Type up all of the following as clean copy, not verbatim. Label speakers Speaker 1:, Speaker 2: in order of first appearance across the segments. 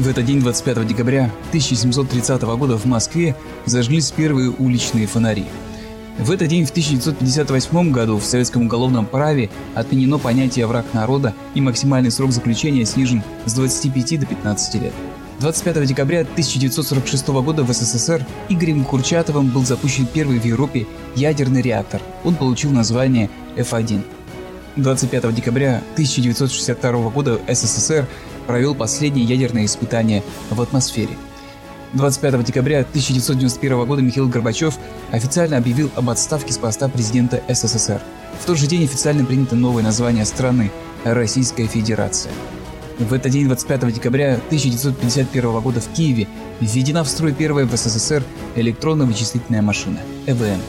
Speaker 1: В этот день, 25 декабря 1730 года в Москве зажглись первые уличные фонари. В этот день, в 1958 году, в советском уголовном праве отменено понятие «враг народа» и максимальный срок заключения снижен с 25 до 15 лет. 25 декабря 1946 года в СССР Игорем Курчатовым был запущен первый в Европе ядерный реактор. Он получил название F1. 25 декабря 1962 года СССР провел последнее ядерное испытание в атмосфере. 25 декабря 1991 года Михаил Горбачев официально объявил об отставке с поста президента СССР. В тот же день официально принято новое название страны – Российская Федерация. В этот день, 25 декабря 1951 года в Киеве введена в строй первая в СССР электронно-вычислительная машина – ЭВМ.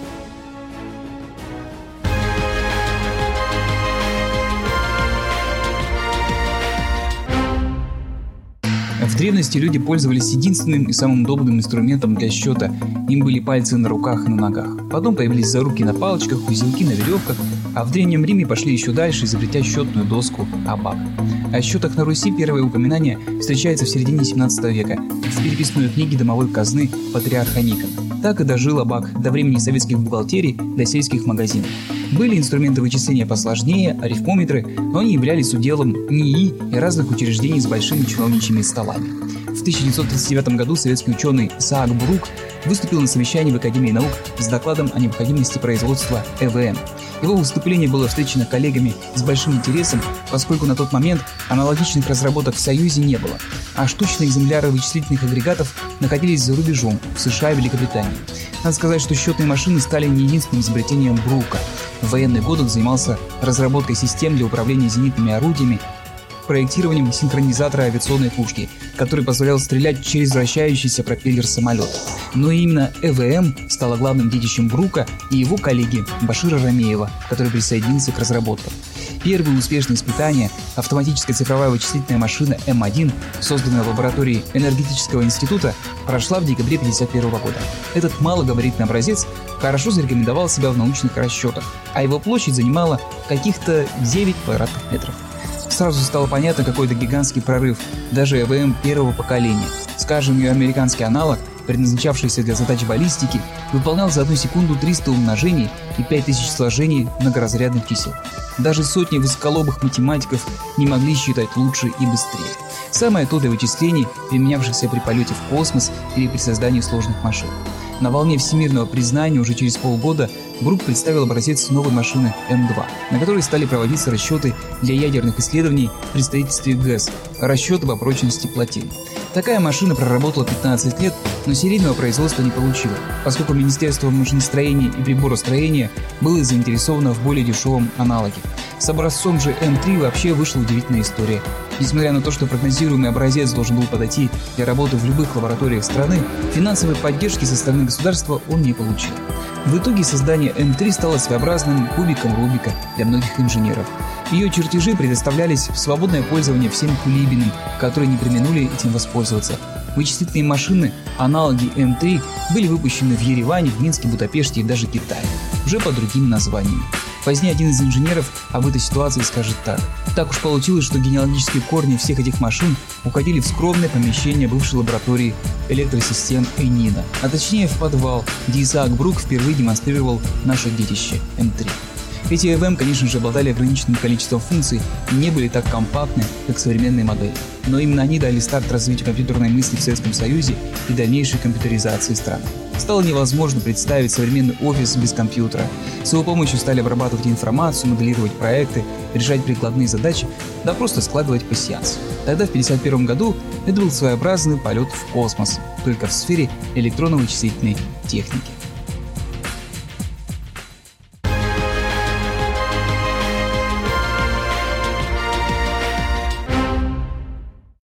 Speaker 1: В древности люди пользовались единственным и самым удобным инструментом для счета. Им были пальцы на руках и на ногах. Потом появились заруки на палочках, узелки на веревках, а в Древнем Риме пошли еще дальше, изобретя счетную доску абак. О счетах на Руси первое упоминание встречается в середине 17 века в переписной книге домовой казны патриарха Никона. Так и дожил абак до времени советских бухгалтерий, до сельских магазинов. Были инструменты вычисления посложнее, арифмометры, но они являлись уделом НИИ и разных учреждений с большими чиновничьими столами. В 1939 году советский ученый Исаак Брук выступил на совещании в Академии наук с докладом о необходимости производства ЭВМ. Его выступление было встречено коллегами с большим интересом, поскольку на тот момент аналогичных разработок в Союзе не было, а штучные экземпляры вычислительных агрегатов находились за рубежом, в США и Великобритании. Надо сказать, что счетные машины стали не единственным изобретением Брука. В военные годы он занимался разработкой систем для управления зенитными орудиями, проектированием синхронизатора авиационной пушки, который позволял стрелять через вращающийся пропеллер самолета. Но именно ЭВМ стало главным детищем Брука и его коллеги Башира Рамеева, который присоединился к разработкам. Первые успешные испытания автоматическая цифровая вычислительная машина М1, созданная в лаборатории Энергетического института, прошла в декабре 1951 года. Этот малогабаритный образец хорошо зарекомендовал себя в научных расчетах, а его площадь занимала каких-то 9 квадратных метров. Сразу стало понятно, какой это гигантский прорыв, даже ЭВМ первого поколения. Скажем, ее американский аналог, предназначавшийся для задач баллистики, выполнял за 1 секунду 300 умножений и 5000 сложений многоразрядных чисел. Даже сотни высоколобых математиков не могли считать лучше и быстрее. Самое то для вычислений, применявшихся при полете в космос или при создании сложных машин. На волне всемирного признания уже через полгода Брук представил образец новой машины М2, на которой стали проводиться расчеты для ядерных исследований при строительстве ГЭС, расчеты по прочности плотин. Такая машина проработала 15 лет, но серийного производства не получила, поскольку Министерство машиностроения и приборостроения было заинтересовано в более дешевом аналоге. С образцом же М3 вообще вышла удивительная история. Несмотря на то, что прогнозируемый образец должен был подойти для работы в любых лабораториях страны, финансовой поддержки со стороны государства он не получил. В итоге создание М3 стало своеобразным кубиком Рубика для многих инженеров. Ее чертежи предоставлялись в свободное пользование всем кулибиным, которые не преминули этим воспользоваться. Вычислительные машины, аналоги М3, были выпущены в Ереване, в Минске, Будапеште и даже Китае, уже под другими названиями. Позднее один из инженеров об этой ситуации скажет так. Так уж получилось, что генеалогические корни всех этих машин уходили в скромное помещение бывшей лаборатории электросистем ЭНИНа, а точнее в подвал, где Исаак Брук впервые демонстрировал наше детище М3. Эти ЭВМ, конечно же, обладали ограниченным количеством функций и не были так компактны, как современные модели. Но именно они дали старт развитию компьютерной мысли в Советском Союзе и дальнейшей компьютеризации страны. Стало невозможно представить современный офис без компьютера. С его помощью стали обрабатывать информацию, моделировать проекты, решать прикладные задачи, да просто складывать пасьянс. Тогда, в 1951 году, это был своеобразный полет в космос, только в сфере электронно-вычислительной техники.